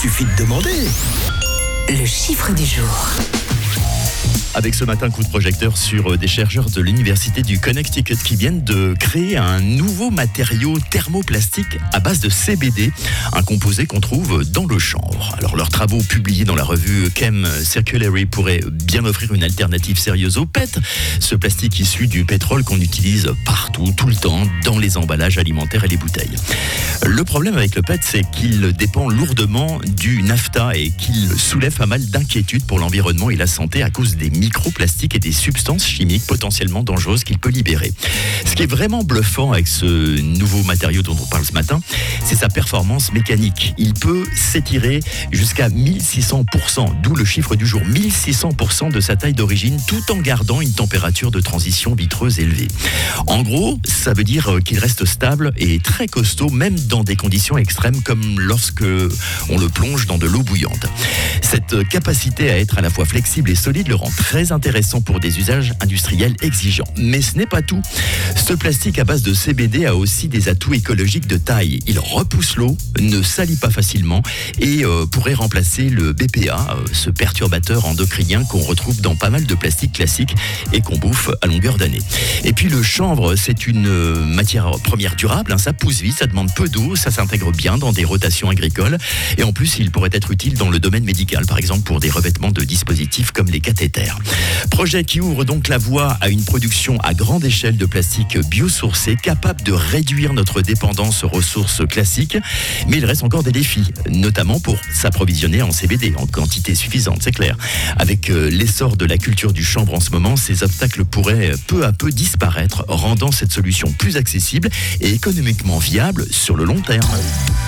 suffit de demander. Le chiffre du jour. Avec ce matin, coup de projecteur sur des chercheurs de l'université du Connecticut qui viennent de créer un nouveau matériau thermoplastique à base de CBD, un composé qu'on trouve dans le chanvre. Alors leurs travaux publiés dans la revue Chem Circulary pourraient bien offrir une alternative sérieuse au PET, ce plastique issu du pétrole qu'on utilise partout, tout le temps, dans les emballages alimentaires et les bouteilles. Le problème avec le PET, c'est qu'il dépend lourdement du naphta et qu'il soulève pas mal d'inquiétudes pour l'environnement et la santé à cause des microplastiques et des substances chimiques potentiellement dangereuses qu'il peut libérer. Ce qui est vraiment bluffant avec ce nouveau matériau dont on parle ce matin, c'est sa performance mécanique. Il peut s'étirer jusqu'à 1600%, d'où le chiffre du jour, 1600% de sa taille d'origine, tout en gardant une température de transition vitreuse élevée. En gros, ça veut dire qu'il reste stable et très costaud, même dans des conditions extrêmes comme lorsque on le plonge dans de l'eau bouillante. Cette capacité à être à la fois flexible et solide le rend très intéressant pour des usages industriels exigeants. Mais ce n'est pas tout. Ce plastique à base de CBD a aussi des atouts écologiques de taille. Il repousse l'eau, ne salit pas facilement et pourrait remplacer le BPA, ce perturbateur endocrinien qu'on retrouve dans pas mal de plastiques classiques et qu'on bouffe à longueur d'année. Et puis le chanvre, c'est une matière première durable, ça pousse vite, ça demande peu d'eau, ça s'intègre bien dans des rotations agricoles et en plus il pourrait être utile dans le domaine médical, par exemple pour des revêtements de dispositifs comme les cathéters. Projet qui ouvre donc la voie à une production à grande échelle de plastique biosourcé capable de réduire notre dépendance aux ressources classiques, mais il reste encore des défis, notamment pour s'approvisionner en CBD en quantité suffisante, c'est clair. Avec l'essor de la culture du chanvre en ce moment, ces obstacles pourraient peu à peu disparaître, rendant cette solution plus accessible et économiquement viable sur le long terme.